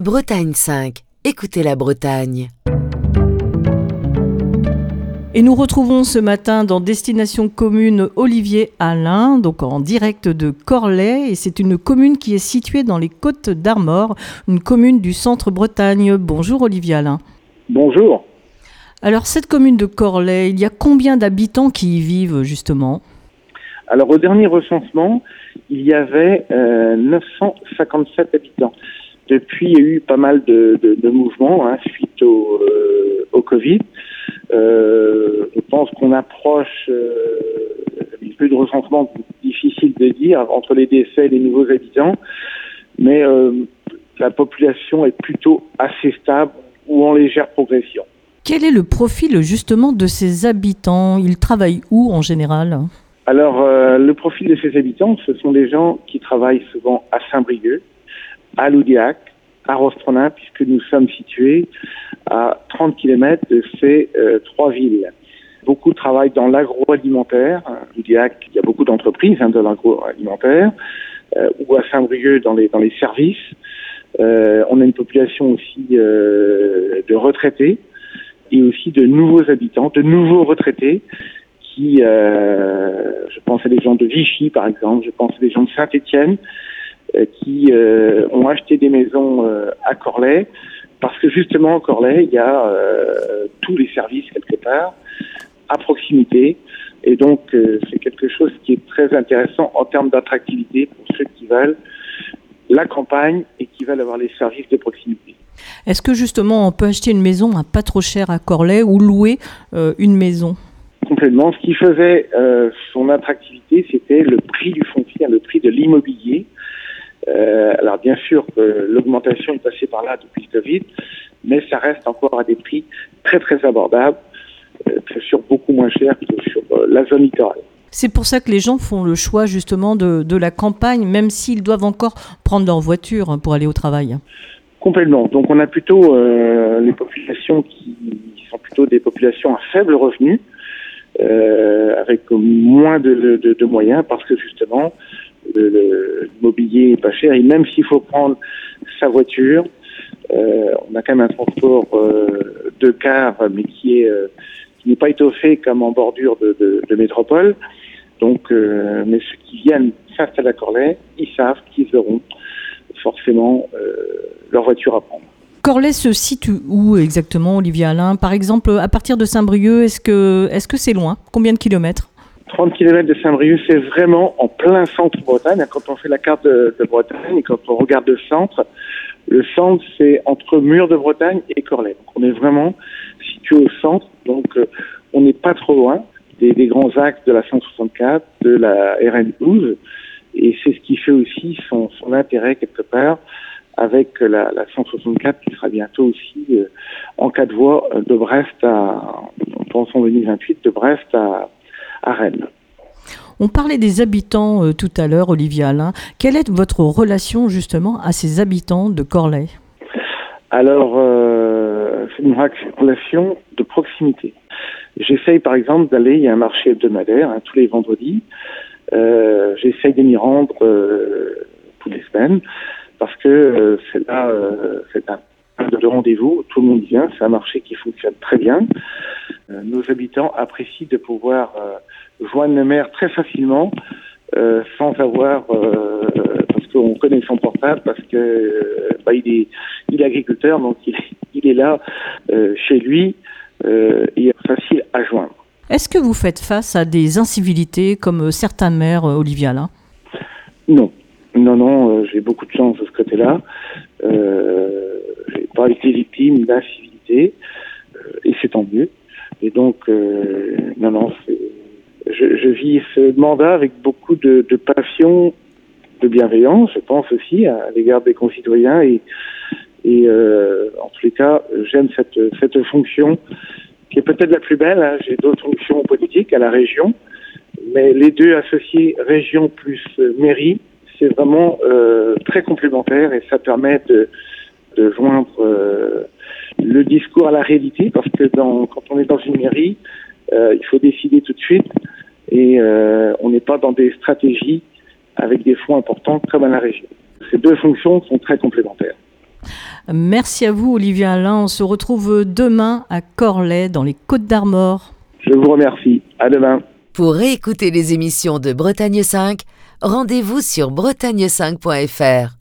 Bretagne 5. Écoutez la Bretagne. Et nous retrouvons ce matin dans Destination Commune Olivier Alain, donc en direct de Corlay. Et c'est une commune qui est située dans les Côtes d'Armor, une commune du centre Bretagne. Bonjour Olivier Alain. Bonjour. Alors cette commune de Corlay, il y a combien d'habitants qui y vivent justement ? Alors au dernier recensement, il y avait 957 habitants. Depuis, il y a eu pas mal de mouvements suite au Covid. Je pense qu'on approche un peu de recensement, difficile de dire, entre les décès et les nouveaux habitants, mais la population est plutôt assez stable ou en légère progression. Quel est le profil justement de ces habitants ? Ils travaillent où en général ? Alors, le profil de ces habitants, ce sont des gens qui travaillent souvent à Saint-Brieuc, à Loudéac, à Rostronin, puisque nous sommes situés à 30 km de ces trois villes. Beaucoup travaillent dans l'agroalimentaire. Loudéac, il y a beaucoup d'entreprises dans l'agroalimentaire, ou à Saint-Brieuc dans les services. On a une population aussi de retraités et aussi de nouveaux habitants, de nouveaux retraités qui, je pense à des gens de Vichy par exemple, je pense à des gens de Saint-Étienne, qui ont acheté des maisons à Corlay, parce que justement à Corlay, il y a tous les services quelque part, à proximité, et donc c'est quelque chose qui est très intéressant en termes d'attractivité pour ceux qui veulent la campagne et qui veulent avoir les services de proximité. Est-ce que justement on peut acheter une maison à pas trop cher à Corlay ou louer une maison ? Complètement. Ce qui faisait son attractivité, c'était le prix du foncier, le prix de l'immobilier. Alors bien sûr que l'augmentation est passée par là depuis le Covid, mais ça reste encore à des prix très très abordables, bien sûr beaucoup moins chers que sur la zone littorale. C'est pour ça que les gens font le choix justement de la campagne, même s'ils doivent encore prendre leur voiture pour aller au travail. Complètement. Donc on a plutôt les populations qui sont plutôt des populations à faible revenu, avec moins de moyens, parce que justement l'immobilier est pas cher, et même s'il faut prendre sa voiture, on a quand même un transport de car, mais qui n'est pas étoffé comme en bordure de métropole. Donc, mais ceux qui viennent s'installer à Corlay, ils savent qu'ils auront forcément leur voiture à prendre. Corlay se situe où exactement, Olivier Alain ? Par exemple, à partir de Saint-Brieuc, est-ce que c'est loin ? Combien de kilomètres ? 30 km de Saint-Brieuc, c'est vraiment en plein centre Bretagne. Quand on fait la carte de Bretagne et quand on regarde le centre, c'est entre Mur de Bretagne et Corlay. Donc on est vraiment situé au centre, donc on n'est pas trop loin des grands axes de la 164, de la RN 12, et c'est ce qui fait aussi son intérêt quelque part avec la 164 qui sera bientôt aussi en 4 voies de Brest on pense en 2028, de Brest à Rennes. On parlait des habitants tout à l'heure, Olivier Alain. Quelle est votre relation justement à ces habitants de Corlay ? Alors, c'est une relation de proximité. J'essaye par exemple d'aller, il y a un marché hebdomadaire tous les vendredis. J'essaye de m'y rendre toutes les semaines parce que c'est là, c'est un de rendez-vous. Tout le monde vient. C'est un marché qui fonctionne très bien. Nos habitants apprécient de pouvoir joindre le maire très facilement, sans avoir, parce qu'on connaît son portable, parce que il est agriculteur, donc il est là chez lui, il est facile à joindre. Est-ce que vous faites face à des incivilités comme certains maires, Olivier Alain ? Non, j'ai beaucoup de chance de ce côté-là. J'ai pas été victime d'incivilité, et c'est tant mieux. Et donc, je vis ce mandat avec beaucoup de passion, de bienveillance, je pense aussi à l'égard des concitoyens et en tous les cas, j'aime cette fonction qui est peut-être la plus belle. J'ai d'autres fonctions politiques à la région, mais les deux associés, région plus mairie, c'est vraiment très complémentaire et ça permet de joindre le discours à la réalité, parce que quand on est dans une mairie, il faut décider tout de suite et on n'est pas dans des stratégies avec des fonds importants comme à la région. Ces deux fonctions sont très complémentaires. Merci à vous, Olivier Alain. On se retrouve demain à Corlay, dans les Côtes-d'Armor. Je vous remercie. À demain. Pour réécouter les émissions de Bretagne 5, rendez-vous sur bretagne5.fr.